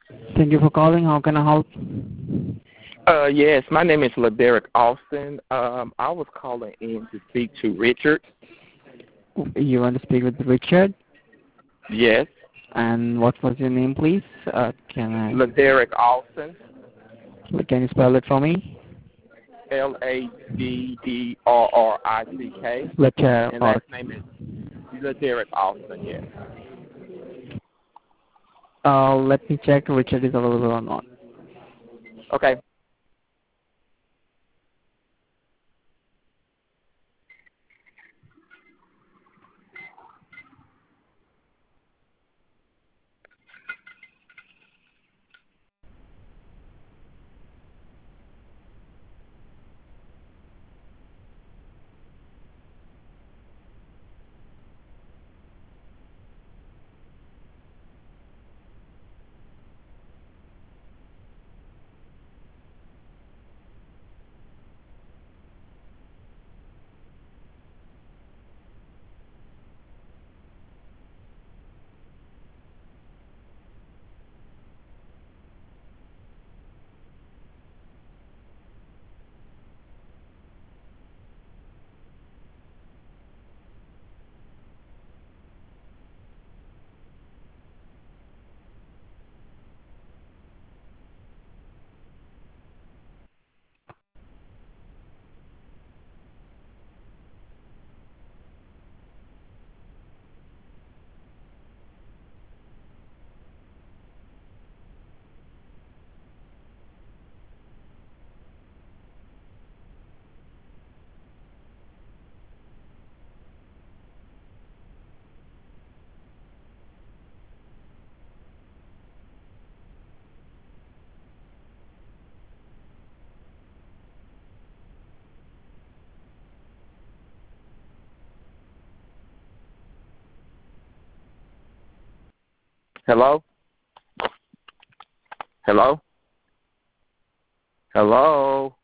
Thank you for calling. How can I help? Yes, my name is LaDerrick Austin. I was calling in to speak to Richard. You want to speak with Richard? Yes, And what was your name, please? LaDerrick Austin, Can you spell it for me? LaDerrick, Richard. and last name is LaDerrick Austin. Yes. Let me check Richard is available or not. Okay. Hello. Hello. Hello.